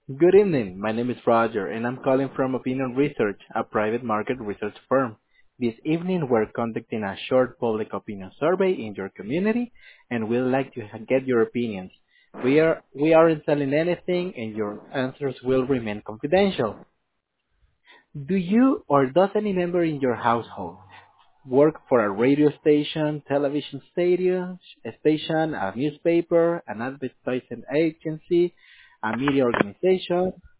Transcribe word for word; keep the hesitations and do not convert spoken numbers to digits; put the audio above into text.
Good evening. My name is Roger, and I'm calling from Opinion Research, a private market research firm. This evening, we're conducting a short public opinion survey in your community, and we'd like to ha- get your opinions. We are we aren't selling anything, and your answers will remain confidential. Do you or does any member in your household work for a radio station, television station, a station, a newspaper, an advertising agency, a media organization?